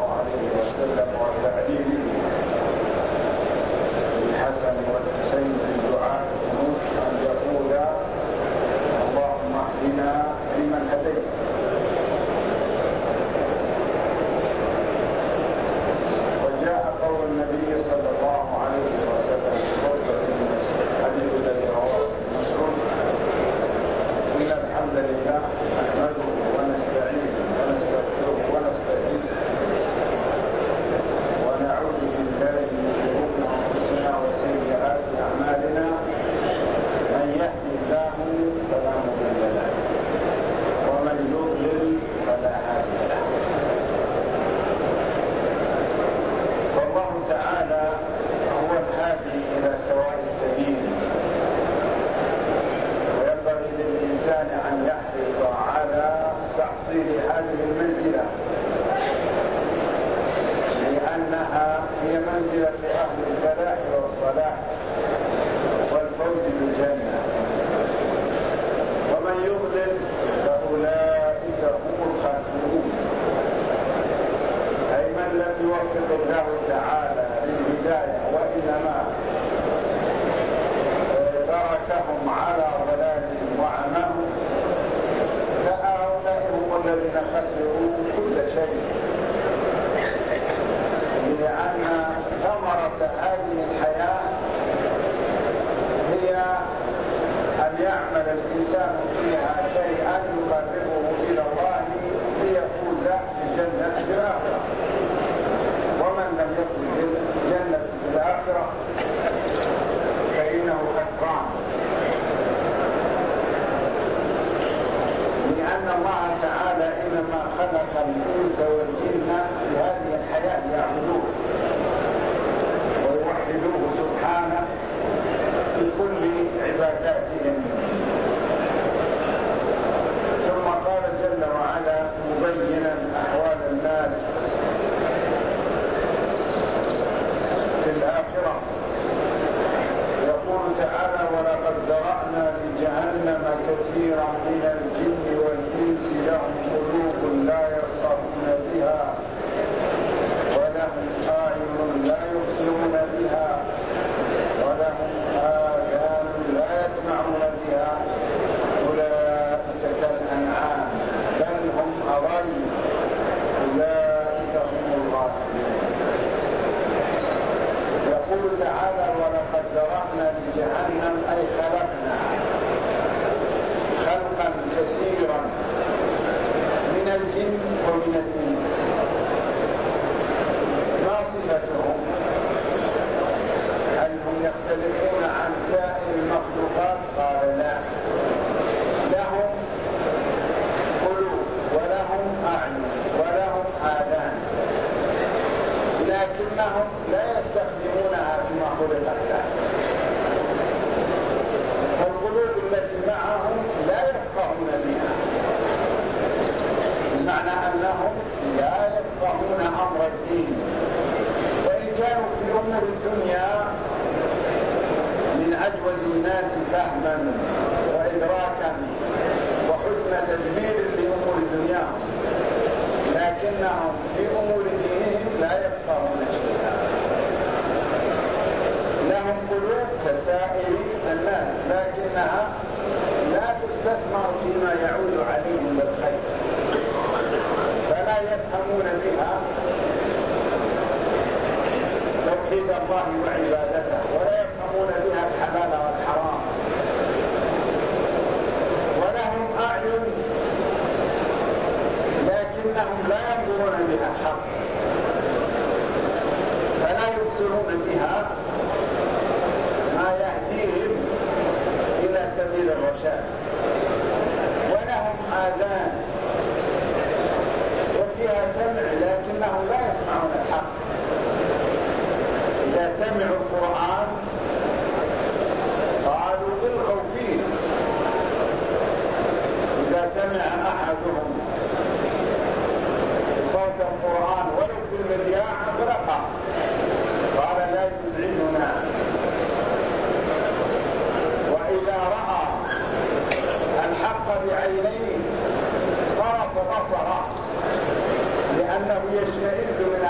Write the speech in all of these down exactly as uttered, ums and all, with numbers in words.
عليه وسلم وتعليمه الحسن والحسين في الدعاء أن يقول اللهم اهدنا فيمن هديت وجاء قول النبي صلى الله عليه وسلم حديث الذي رواه مسعود إن الحمد لله نحمده ونستعينه ونستغفره ونستهديه ونعوذ بالله من شرور أنفسنا وسيئات أعمالنا من يهد الله فلا مضل له ومن يضلل فلا هادي له. والله تعالى هو الهادي إلى سواء السبيل، وينبغي للإنسان أن يحرص على تحصيل هذه المنزلة، لأنها هي منزلة أهل الفلاح والصلاح والفوز بالجنة. ومن يضلل فأولئك هم الخاسرون، أي من لم يوفق الله تعالى للهداية وإنما تركهم على ضلالهم وعماهم، فهؤلاء هم الذين خسروا كل شيء، لأن ثمرة هذه الحياة هي أن يعمل الإنسان فيها شيئا يقربه إلى الله ليفوز بالجنة في الآخرة. ومن لم يفوز بالجنة في الآخرة فإنه خسران، لأن الله تعالى إنما خلق الإنس والجن في هذه الحياة ليعبدوه ويوحدوه سبحانه في كل عباداتهم. ثم قال جل وعلا مبينا أحوال الناس في الآخرة، يقول تعالى ولقد ذرأنا لجهنم كثيرا من الجن والإنس لهم قلوب لا يفقهون بها ولهم أعين لا يبصرون بها ولهم آذان لا يسمعون بها أولئك كالأنعام بل هم أضل أولئك هم الغافلون. يقول تعالى ولقد ذرأنا لجهنم أي خلقنا خلقا كثيرا من الجن ومن الإنس. ما صفتهم؟ هل هم يختلفون عن سائر المخلوقات؟ قال لا، لهم قلوب ولهم أعين ولهم آذان، لكنهم لا يستخدمونها فيما خلقت له. فالقلوب التي معهم لا يفقهون بها، بمعنى أنهم لا يفقهون أمر الدين، وإن كانوا في أمور الدنيا من أجود الناس فهما وإدراكا وحسن تدبير لأمور دنياهم، لكنهم في أمور دينهم لا يفقهون شيئا. لهم قلوب كسائر الناس لكنها لا تستثمر فيما يعود عليهم بالخير، فلا يفهمون بها توحيد الله وعبادته، ولا يفهمون بها الحلال والحرام. ولهم أعين لكنهم لا ينظرون بها الحق، فلا يبصرون بها ما يهديهم إلى سبيل الرشاد. ولهم آذان وفيها سمع لكنهم لا يسمعون الحق. إذا سمعوا القرآن قالوا الغوا فيه. إذا سمع أحدهم صوت القرآن ولو في المذياع أغلقه، قال لا يزعجنا. وإذا رأى الحق بعينيه طرف بصره لأنه يشمئز من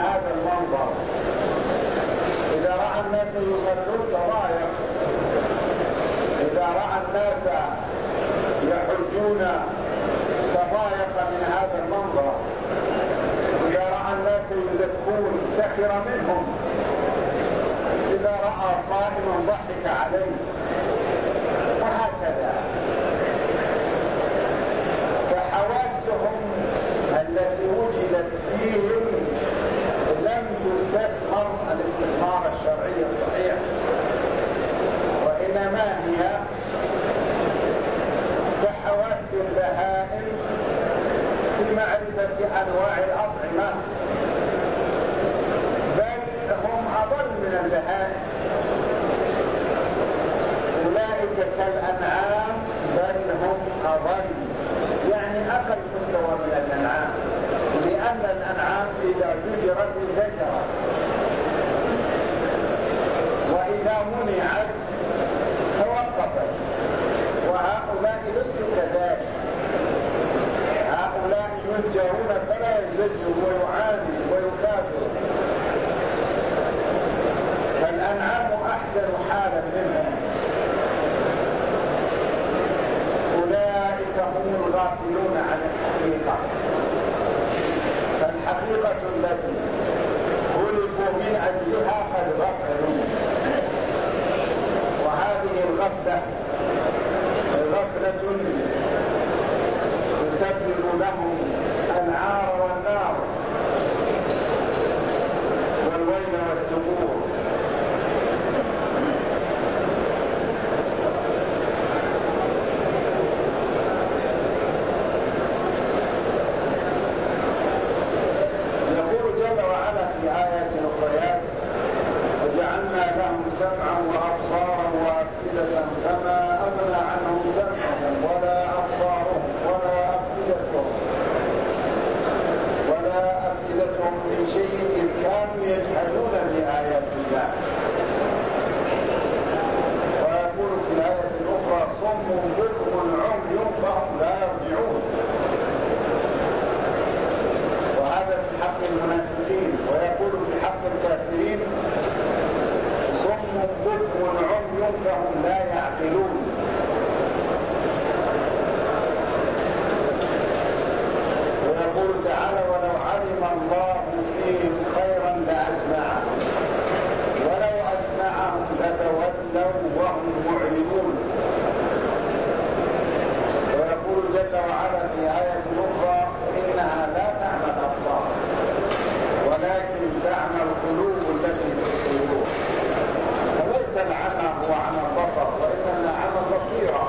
المنظر. إذا رأى الناس يصلون تضايق، إذا رأى الناس يحجون تضايق من هذا المنظر، إذا رأى الناس يزكون سخر منهم، إذا رأى صائما ضحك عليه، وهكذا. فحواسهم التي وجدت فيهم لم تستثمر الاستثمار الشرعي الصحيح، وإنما هي كحواس البهائم في معرفة أنواع الأطعمة، بل هم أضل من البهائم. أولئك كالأنعام بل هم أضل، يعني أقل مستوى من الأنعام، لأن الأنعام إذا زجرت انزجرت، وإذا منعت توقفت، وهؤلاء ليسوا كذلك. هؤلاء يزجرون فلا يزجر ويعاني ويكافر، فالأنعام أحسن حالا منهم. أولئك هم الغافلون عن الحقيقة، فالحقيقة التي خلقوا من أجلها قد غفلوا، وهذه الغفلة غفلة تسبب لهم العار والنار والويل والسبور. يقول جل وعلا في آيات أخرى: وجعلنا لهم سمعا وأبصارا وأفئدة فما أغنى عنهم سمعهم ولا أبصارهم ولا أفئدتهم ولا أفئدتهم من شيء إذ كانوا يجحدون بآيات الله. ويقول في الآية الأخرى: صم بكم عمي فهم لا يرجعون. وهذا في حق المنافقين. ويقول في حق الكافرين: صم بكم عمي فهم لا يعقلون. ويقول تعالى: ولو علم الله فيهم خيرا لأسمعهم ولو أسمعهم لتولوا وهم معرضون. ويقول جل وعلا في آية أخرى: إنها لا تعمى الأبصار ولكن تعمى القلوب التي في الصدور. فليس العمى هو عمى البصر، وإنما عمى البصيرة.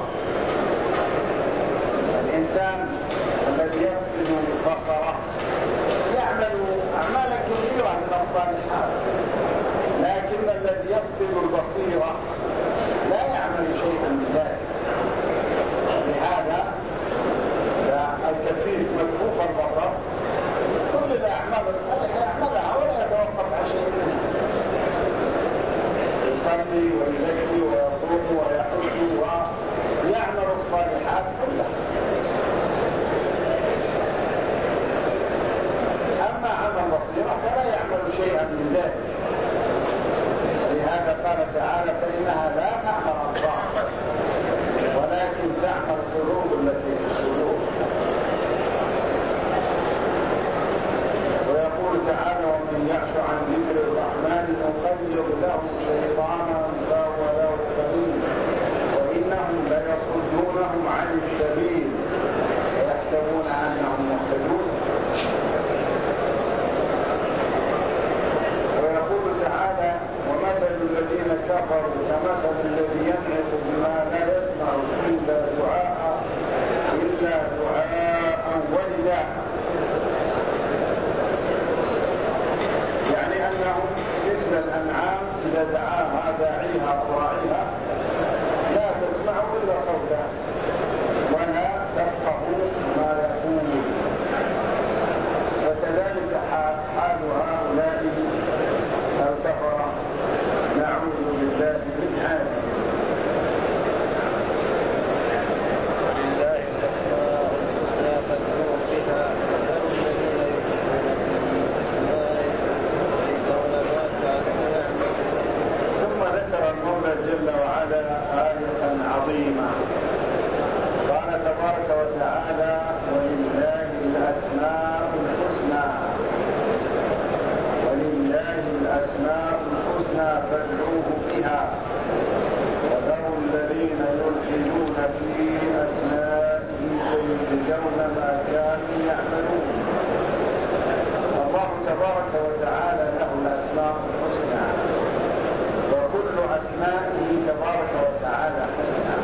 الإنسان الذي يفقد بصره يعمل أعمالا كثيرة من الصالحات، لكن الذي يفقد البصيرة لا يعمل شيئا من ذلك. لهذا الكفيف مكفوف البصر كل الأعمال الصالحة يعملها ولا يتوقف عن شيء منها، يصلي ويزكي ويصوم ويحج ويعمل الصالحات كلها. أما عمل البصيرة فلا يعمل شيئا من ذلك. لهذا قال تعالى: فإنها لا تعمى الأبصار ولكن تعمى القلوب التي في الصدور. ويقول تعالى: ومن يعش عن ذكر الرحمن نقيض له شيطانا فهو له قرين وإنهم ليصدونهم عن السبيل ويحسبون أنهم مهتدون. ويقول تعالى: ومثل الذين كفروا كمثل الذي ينعق بما لا يسمع إلا دعاء إلا دعاء ونداء. يعني أنهم مثل الأنعام إذا دعاها داعيها أو راعيها لا تسمع إلا صوتا ولا تفقه ما يقول. وكذلك حال هؤلاء الكفرة، نعوذ بالله من هذا. ولله الأسماء الحسنى فادعوه بها وذروا الذين يلحدون في أسمائه سيجزون الأسماء الحسنى فادعوه بها وذروا الذين يلحدون في أسمائه سيجزون ما كانوا يعملون. الله تبارك وتعالى له الأسماء الحسنى، وكل أسمائه تبارك وتعالى حسنى.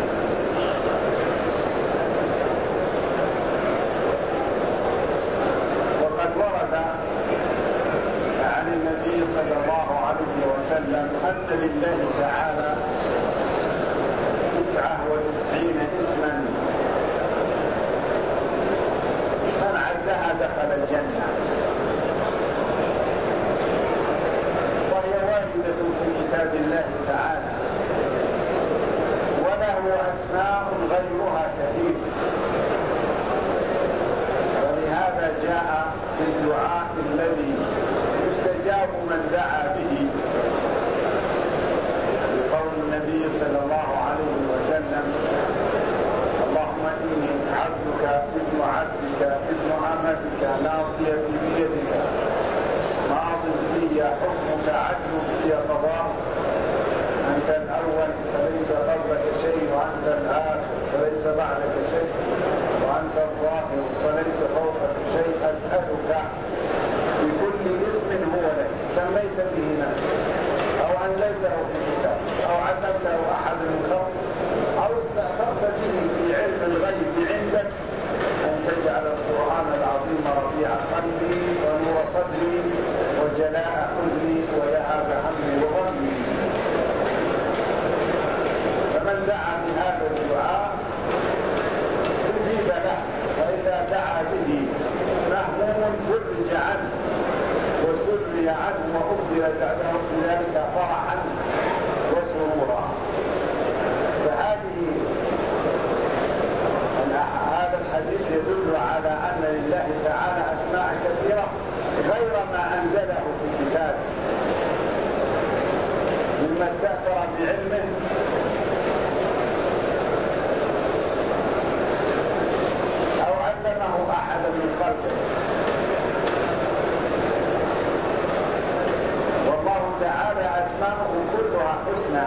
وقد ورد عن النبي صلى الله عليه وسلم أن لله تعالى تسعة وتسعين اسما من عدها دخل الجنة، وهي واردة في كتاب الله تعالى، وله أسماء غيرها كثير. ولهذا جاء في الدعاء الذي يستجاب من دعا به بقول النبي صلى الله عليه وسلم: اللهم إني عبدك ابن عبدك ابن أمتك ناصيتي بيدك ماض في حكمك عدل في قضاءك أنت الأول فليس قبلك شيء وأنت الآخر فليس بعدك شيء وأنت الظاهر فليس فوقك شيء. أسألك بكل اسم هو لك سميت به نفسك أو أنزلته في كتاب أو علمته أحد من خلقك أو استأثرت به في علم الغيب عندك أن تجعل القرآن العظيم ربيع قلبي ونور صدري وجلاء حزني وذهاب همي وغمي. فمن دعا بهذا الدعاء استجيب له، وإذا دعا به مهموم فرج عنه وسري عنه وأبدل بعده بذلك فرحا وسرورا. فهذه هذا الحديث يدل على أن لله تعالى أسماء كثيرة غير ما أنزله في كتابه مما استأثر بعلمه أو علمه أحد من خلقه. والله تعالى أسماءه كلها حسنى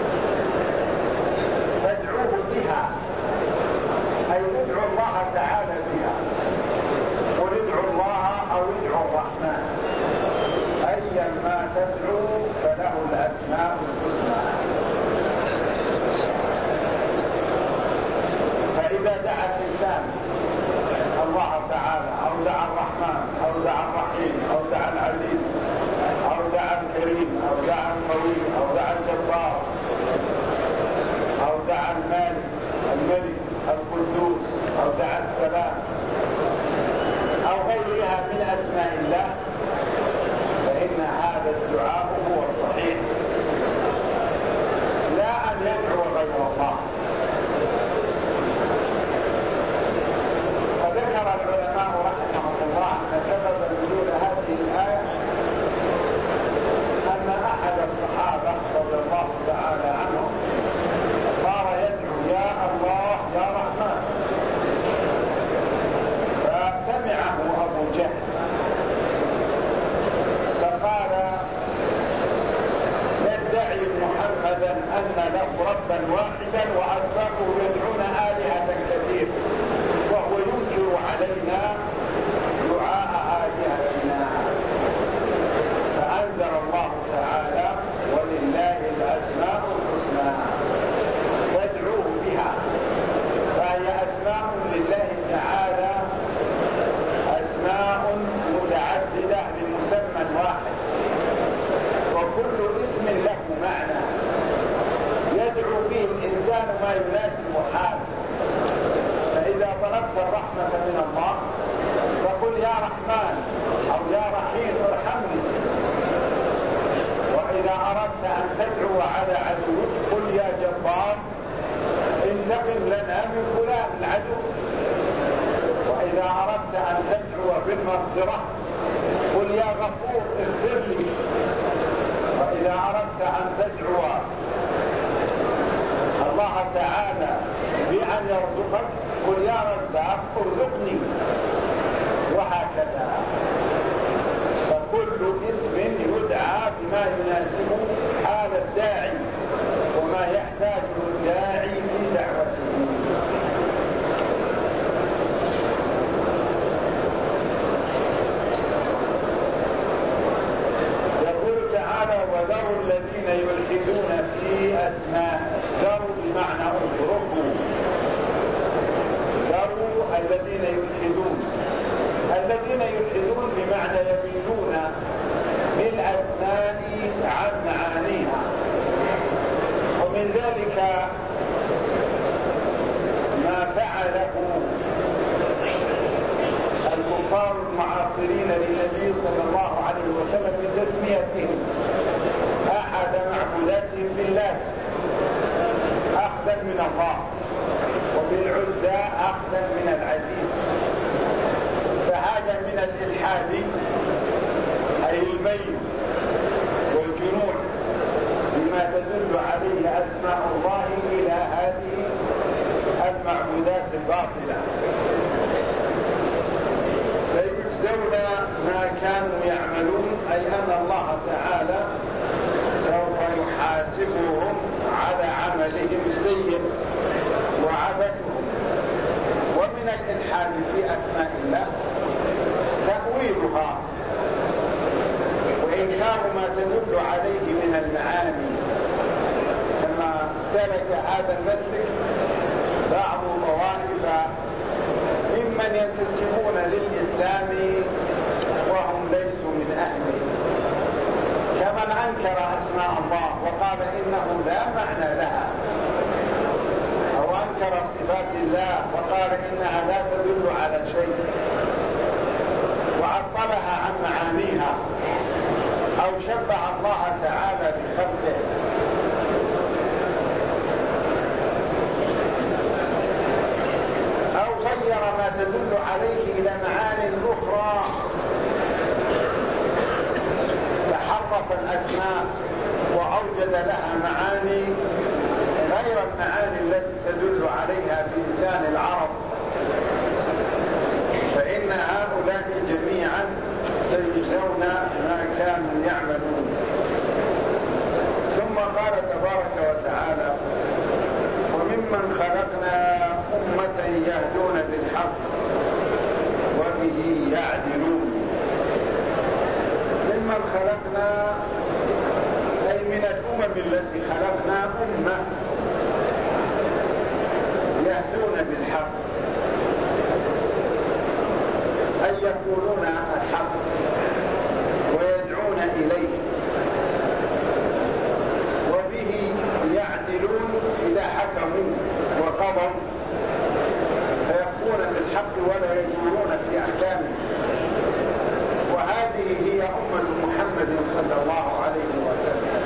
فادعوه بها، أي ادعوا الله تعالى بها. قل ادعوا الله أو ادعوا الرحمن، أيا ما تدعو فله الأسماء الحسنى. فإذا دعا الإنسان الله تعالى أو دعا الرحمن أو دعا الرحيم أو دعا العزيز أو دعا الكريم أو دعا القوي أو دعا الجبار أو دعا المالك الملك القدوس أو دعا السلام أو غيرها من أسماء الله، فإن هذا الدعاء هو الصحيح، لا أن يدعو غير الله. فذكر العلماء رحمهم الله أن سبب نزول هذه الآية أن أحد الصحابة رضي الله تعالى عنهم صار يدعو يا الله يا رحمن، فسمعه أبو جهل فقال: يدعي محمدا أن له ربا واحدا وأتباعه يدعون آلهة كثير وهو ينكر علينا دعاء آلهتنا. فأنزل الله تعالى: ولله الأسماء الحسنى فادعوه بها. فهي أسماء لله تعالى أسماء متعددة لمسمى واحد، وكل اسم له معنى يدعو به الإنسان ما يناسب حاله. فإذا طلبت الرحمة من الله فقل يا رحمن أو يا رحيم ارحمني. وإذا أردت أن تدعو على عدوك قل يا جبار انتقم لنا من فلان العدو. وإذا أردت أن تدعو بالمغفرة قل يا غفور اغفر لي. وإذا أردت أن تدعو الله تعالى بأن يرزقك قل يا رزاق ارزقني. وهكذا، فكل اسم يدعى بما الذين يلحدون في أسماء. ذروا بمعنى اتركوا. ذروا الذين يلحدون. الذين يلحدون بمعنى يميلون بالأسماء عن معانيها. ومن ذلك ما فعله الكفار المعاصرين للنبي صلى الله عليه وسلم بتسميتهم أحد معبوداتهم بالله أخذا من الله، وبالعزى أخذا من العزيز. فهذا من الإلحاد، أي الميل والجنون بما تدل عليه أسماء الله إلى هذه المعبودات الباطلة. سيجزون ما كانوا يعملون، أي أن الله تعالى سوف يحاسبهم على عملهم السيء وعبثهم. ومن الإلحاد في أسماء الله تأويلها وإنكار ما تدل عليه من المعاني، كما سلك هذا المسلك بعض طوائف ممن ينتسبون للإسلام وهم ليسوا من أهله، كمن أنكر أسماء الله وقال إنه لا معنى لها، أو أنكر صفات الله وقال إنها لا تدل على شيء وعطلها عن معانيها، أو شبه الله تعالى بخلقه. أو غير ما تدل عليه إلى معاني أخرى، تحرف الأسماء وأوجد لها معاني غير المعاني التي تدل عليها بلسان العرب. فإن هؤلاء جميعا سيجزون ما كانوا يعملون. ثم قال تبارك وتعالى: وممن خلقنا أمة يهدون بالحق وبه يعدلون. ممن خلقنا أي من الأمم التي خلقنا أمة يهدون بالحق، أي يقولون الحق ويدعون إليه، وبه يعدلون إذا حكموا وقضوا فيقفون بالحق ولا يدورون في أحكامه. وهذه هي أمة محمد صلى الله عليه وسلم،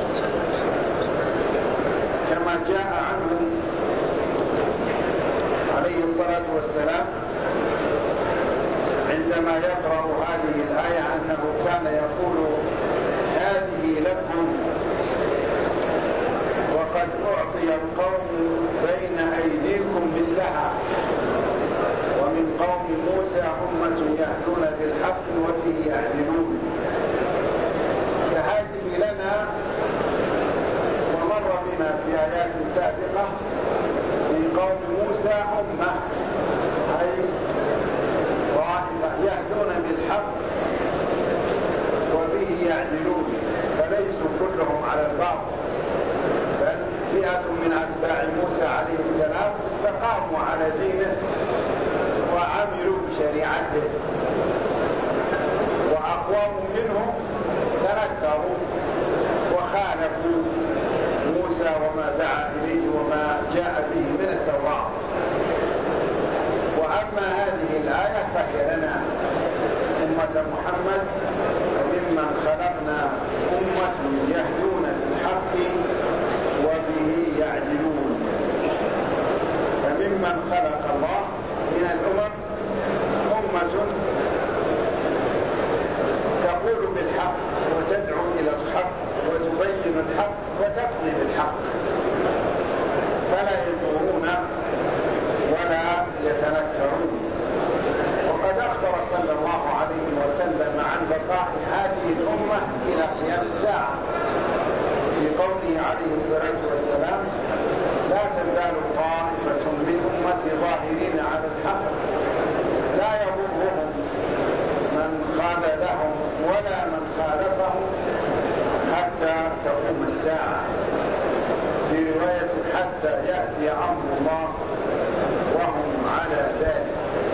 كما جاء عنه عليه الصلاة والسلام عندما يقرأ هذه الآية أنه كان يقول: هذه لكم وقد أعطي القوم بين أيديكم مثلها، ومن قوم موسى أمة يهدون بالحق وبه يعدلون. فهذه لنا، ومر بنا في آيات سابقة من قوم موسى أمة أي طائفة يهدون بالحق وبه يعدلون، فليسوا كلهم على الباطل، بل فئة من أتباع موسى عليه السلام استقاموا على دينه وعملوا بشريعته، وأقوام منهم تنكروا وخالفوا موسى وما دعا إليه وما جاء به من التوراة. وأما هذه الآية فهي لنا أمة محمد: وممن خلقنا أمة يهدون بالحق وبه يعدلون. فممن خلق الله من الأمم أمة تقول بالحق وتدعو إلى الحق وتبين الحق وتقضي بالحق، فلا يدورون ولا يتنكرون. وقد أخبر صلى الله عليه وسلم عن بقاء هذه الأمة إلى قيام الساعة في قوله عليه الصلاة والسلام: لا تزال طائفة من أمتي ظاهرين على الحق لا يضرهم من خالفهم ولا من خالفهم حتى حتى تقوم الساعة، في رواية حتى يأتي أمر الله وهم على ذلك.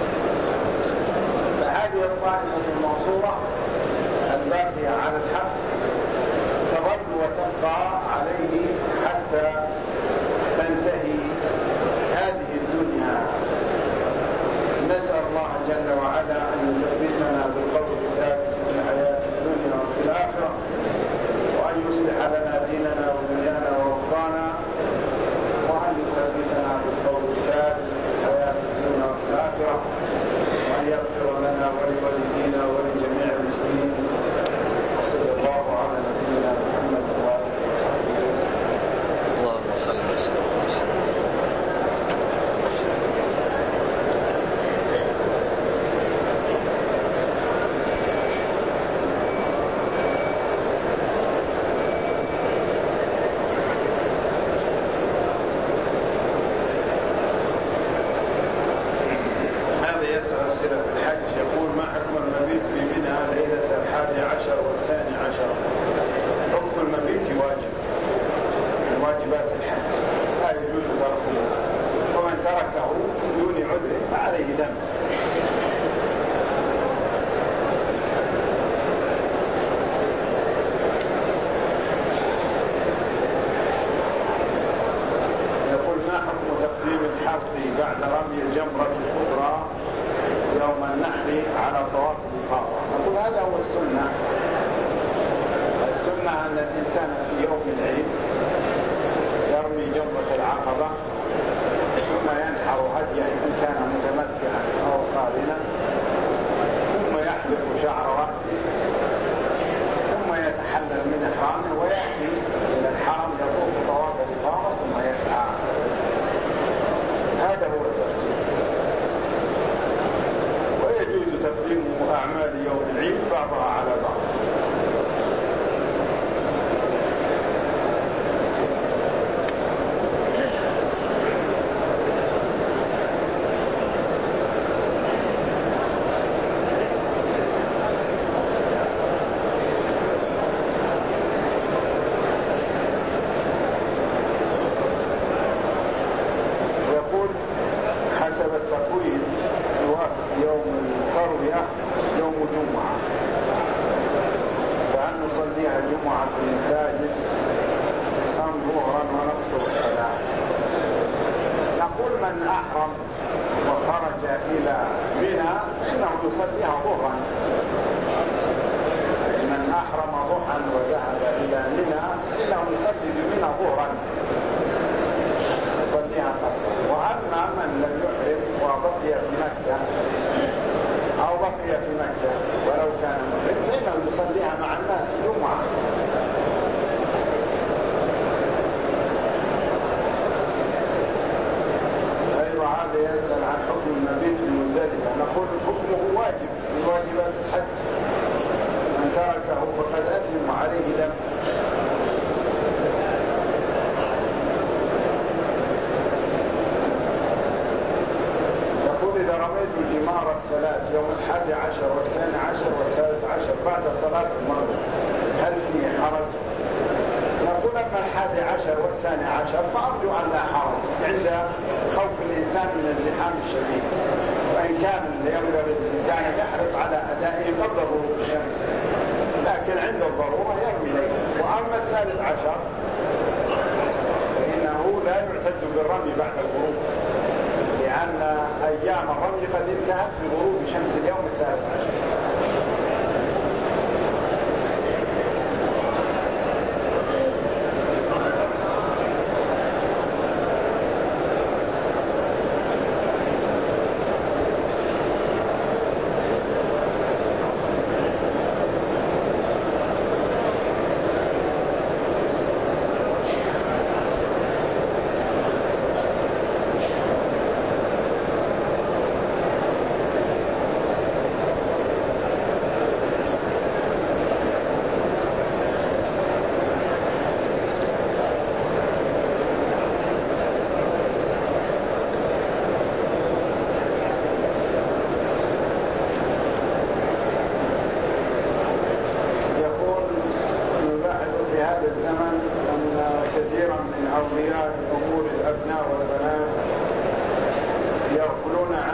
فهذه الطائفة المنصورة الباقية على الحق تظل وتبقى عليه حتى تنتهي هذه الدنيا. نسأل الله جل وعلا أن يثبتنا بالقول الثابت في الحياة الدنيا وفي الآخرة، وأن يصلح لنا ديننا ودنيانا وأوطانا، وأن يثبتنا بالقول الثابت في الحياة الدنيا وفي الآخرة، وأن يغفر لنا ولوالدينا ولجميع المسلمين. وصلى الله على نبينا محمد وآله وصحبه وسلم. اللهم صل وسلم. بعد رمي الجمرة الكبرى يوم النحر على طواف الإفاضة. نقول هذا هو السنة. السنة أن الإنسان في يوم العيد يرمي جمرة العقبة، ثم ينحر هديه إن كان متمتعا أو قارنا، ثم يحلق شعر رأسه، ثم يتحلل من إحرامه ويأتي إلى الحرم يطوف طواف الإفاضة ثم يسعى. هذا هو الترتيب. ويجوز تقديم أعمال يوم العيد بعضها على بعض.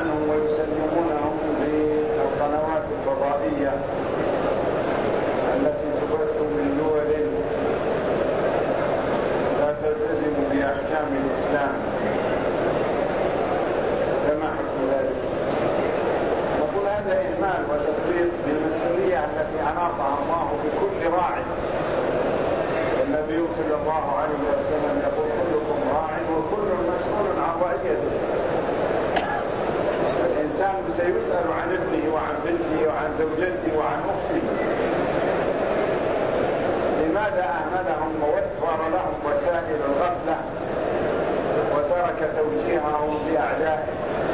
عنهم ويسلمونهم للقنوات الفضائية التي تبث من دول لا تلتزم بأحكام الإسلام، فما حكم ذلك؟ نقول هذا إهمال وتفريط بالمسؤولية التي أناطها الله بكل راعي. النبي صلى الله عليه وسلم يقول كلكم راع وكل مسؤول عن رعيته. الإنسان سيسأل عن ابنه وعن بنته وعن زوجته وعن أخته. لماذا أهملهم ووفر لهم وسائل الغفلة وترك توجيههم لأعدائه؟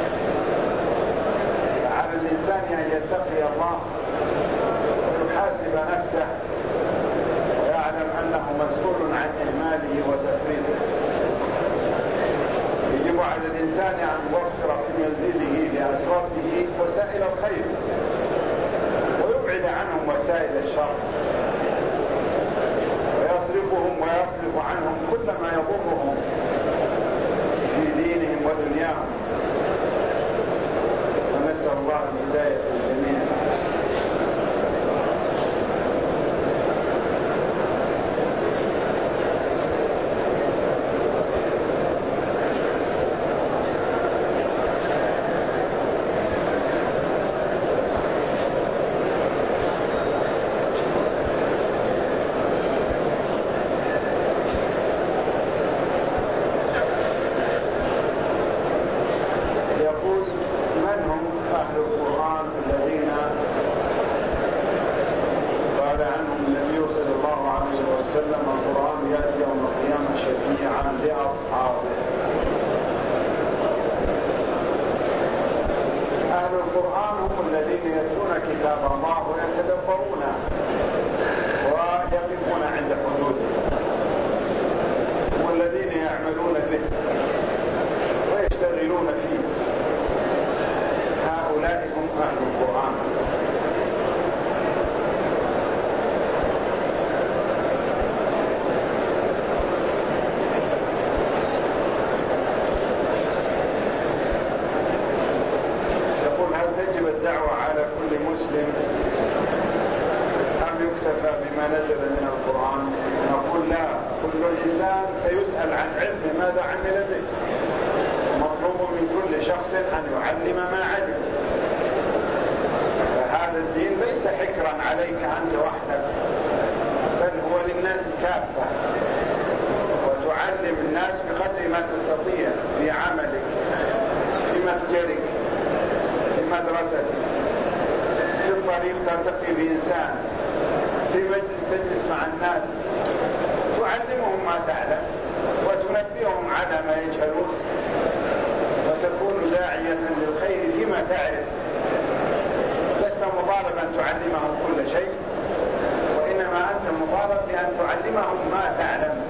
فعلى الإنسان أن يتقي الله ويحاسب نفسه ويعلم أنه مسؤول عن إهماله وتفريطه. يجب على الإنسان أن يوفر في منزله لأسرته وسائل الخير ويبعد عنهم وسائل الشر، ويصرفهم ويصرف عنهم كل ما يضرهم في دينهم ودنياهم. ونسأل الله الهداية للجميع. تعلمهم ما تعلم